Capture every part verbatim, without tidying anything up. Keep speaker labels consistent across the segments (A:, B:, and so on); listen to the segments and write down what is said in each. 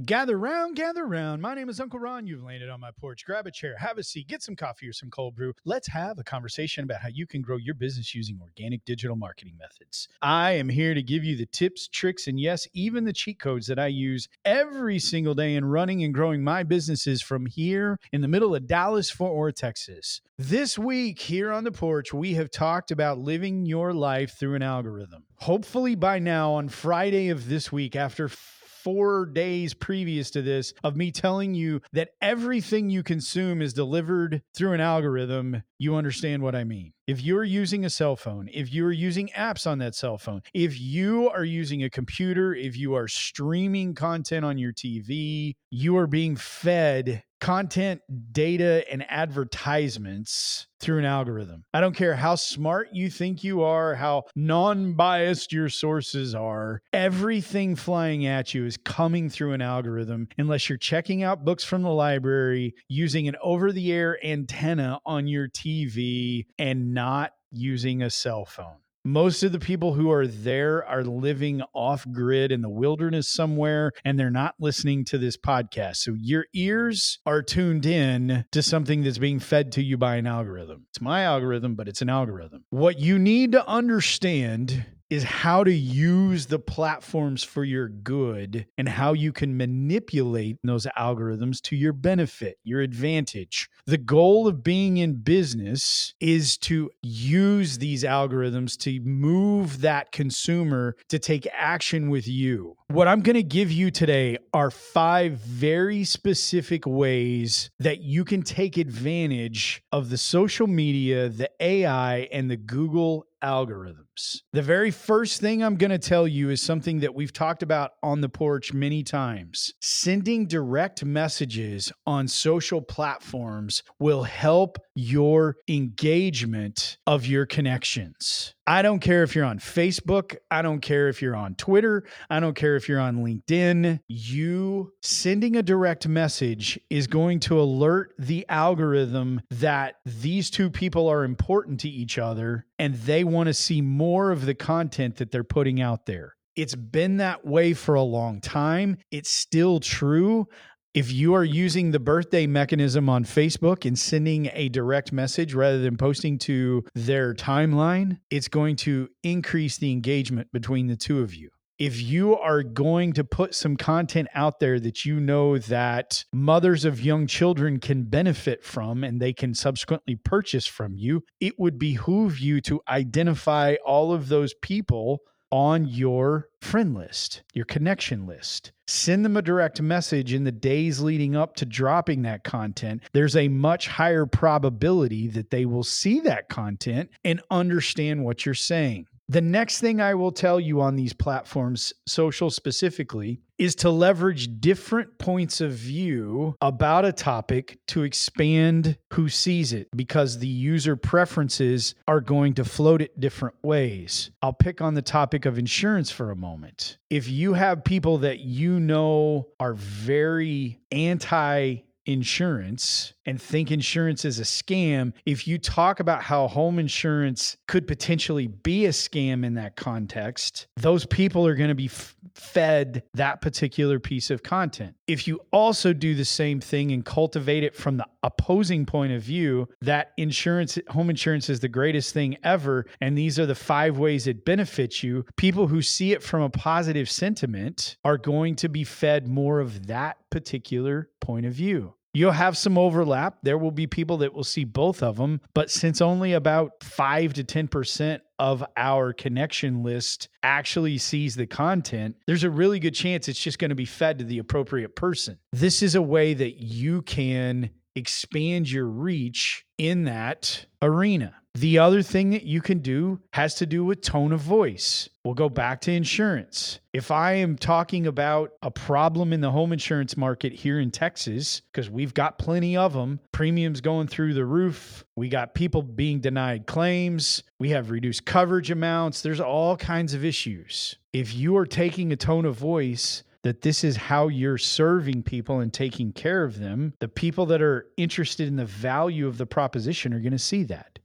A: Gather round, gather round. My name is Uncle Ron. You've landed on my porch. Grab a chair, have a seat, get some coffee or some cold brew. Let's have a conversation about how you can grow your business using organic digital marketing methods. I am here to give you the tips, tricks, and yes, even the cheat codes that I use every single day in running and growing my businesses from here in the middle of Dallas, Fort Worth, Texas. This week here on the porch, we have talked about living your life through an algorithm. Hopefully by now on Friday of this week, after four days previous to this of me telling you that everything you consume is delivered through an algorithm, you understand what I mean. If you're using a cell phone, if you're using apps on that cell phone, if you are using a computer, if you are streaming content on your T V, you are being fed content, data, and advertisements through an algorithm. I don't care how smart you think you are, how non-biased your sources are, everything flying at you is coming through an algorithm unless you're checking out books from the library, using an over-the-air antenna on your T V, and not using a cell phone. Most of the people who are there are living off grid in the wilderness somewhere, and they're not listening to this podcast. So your ears are tuned in to something that's being fed to you by an algorithm. It's my algorithm, but it's an algorithm. What you need to understand is how to use the platforms for your good and how you can manipulate those algorithms to your benefit, your advantage. The goal of being in business is to use these algorithms to move that consumer to take action with you. What I'm going to give you today are five very specific ways that you can take advantage of the social media, the A I, and the Google algorithms. The very first thing I'm going to tell you is something that we've talked about on the porch many times. Sending direct messages on social platforms will help your engagement of your connections. I don't care if you're on Facebook. I don't care if you're on Twitter. I don't care if you're on LinkedIn. You sending a direct message is going to alert the algorithm that these two people are important to each other and they want to see more of the content that they're putting out there. It's been that way for a long time. It's still true. If you are using the birthday mechanism on Facebook and sending a direct message rather than posting to their timeline, it's going to increase the engagement between the two of you. If you are going to put some content out there that you know that mothers of young children can benefit from and they can subsequently purchase from you, it would behoove you to identify all of those people on your friend list, your connection list. Send them a direct message in the days leading up to dropping that content. There's a much higher probability that they will see that content and understand what you're saying. The next thing I will tell you on these platforms, social specifically, is to leverage different points of view about a topic to expand who sees it because the user preferences are going to float it different ways. I'll pick on the topic of insurance for a moment. If you have people that you know are very anti insurance and think insurance is a scam, if you talk about how home insurance could potentially be a scam in that context, those people are going to be f- fed that particular piece of content. If you also do the same thing and cultivate it from the opposing point of view, that insurance, home insurance is the greatest thing ever, and these are the five ways it benefits you, people who see it from a positive sentiment are going to be fed more of that particular point of view. You'll have some overlap. There will be people that will see both of them. But since only about five to ten percent of our connection list actually sees the content, there's a really good chance it's just going to be fed to the appropriate person. This is a way that you can expand your reach in that arena. The other thing that you can do has to do with tone of voice. We'll go back to insurance. If I am talking about a problem in the home insurance market here in Texas, because we've got plenty of them, premiums going through the roof, we got people being denied claims, we have reduced coverage amounts, there's all kinds of issues. If you are taking a tone of voice that this is how you're serving people and taking care of them, the people that are interested in the value of the proposition are going to see that.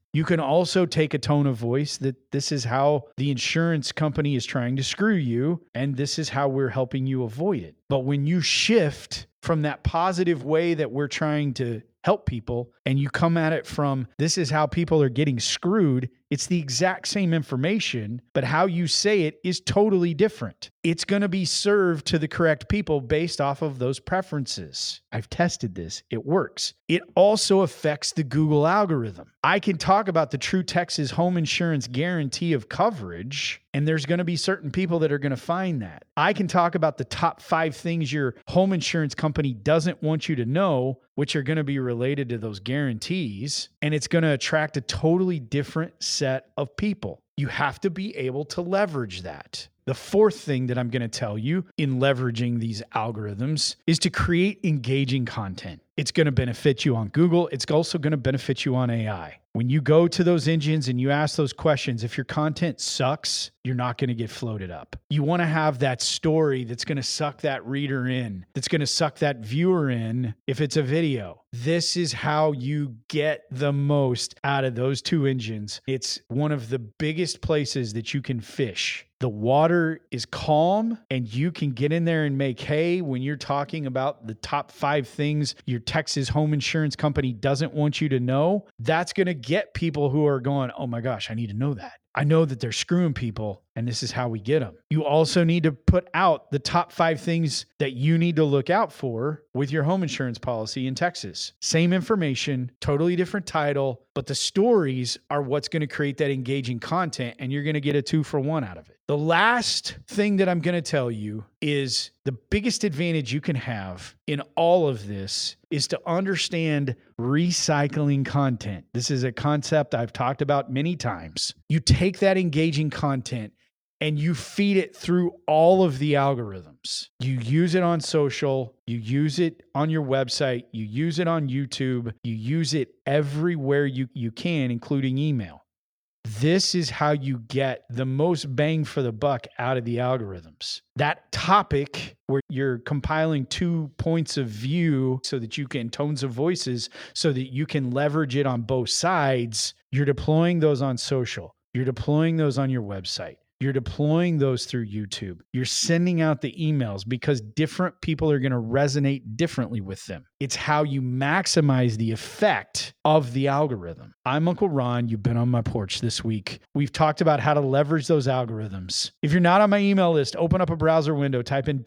A: You can also take a tone of voice that this is how the insurance company is trying to screw you, and this is how we're helping you avoid it. But when you shift from that positive way that we're trying to help people, and you come at it from this is how people are getting screwed, it's the exact same information, but how you say it is totally different. It's going to be served to the correct people based off of those preferences. I've tested this. It works. It also affects the Google algorithm. I can talk about the True Texas home insurance guarantee of coverage, and there's going to be certain people that are going to find that. I can talk about the top five things your home insurance company doesn't want you to know, which are going to be related to those guarantees, and it's going to attract a totally different set of people. You have to be able to leverage that. The fourth thing that I'm going to tell you in leveraging these algorithms is to create engaging content. It's going to benefit you on Google. It's also going to benefit you on A I. When you go to those engines and you ask those questions, if your content sucks, you're not going to get floated up. You want to have that story that's going to suck that reader in, that's going to suck that viewer in if it's a video. This is how you get the most out of those two engines. It's one of the biggest places that you can fish. The water is calm and you can get in there and make hay when you're talking about the top five things your Texas home insurance company doesn't want you to know. That's going to get people who are going, oh my gosh, I need to know that. I know that they're screwing people, and this is how we get them. You also need to put out the top five things that you need to look out for with your home insurance policy in Texas. Same information, totally different title, but the stories are what's going to create that engaging content, and you're going to get a two for one out of it. The last thing that I'm going to tell you is the biggest advantage you can have in all of this is to understand recycling content. This is a concept I've talked about many times. You take that engaging content and you feed it through all of the algorithms. You use it on social, you use it on your website, you use it on YouTube, you use it everywhere you, you can, including email. This is how you get the most bang for the buck out of the algorithms. That topic where you're compiling two points of view so that you can tones of voices so that you can leverage it on both sides, you're deploying those on social. You're deploying those on your website. You're deploying those through YouTube. You're sending out the emails because different people are going to resonate differently with them. It's how you maximize the effect of the algorithm. I'm Uncle Ron. You've been on my porch this week. We've talked about how to leverage those algorithms. If you're not on my email list, open up a browser window, type in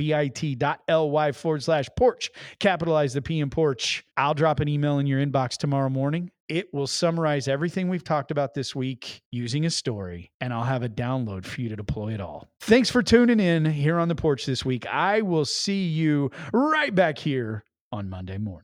A: bit.ly forward slash porch, capitalize the P in porch. I'll drop an email in your inbox tomorrow morning. It will summarize everything we've talked about this week using a story, and I'll have a download for you to deploy it all. Thanks for tuning in here on the porch this week. I will see you right back here on Monday morning.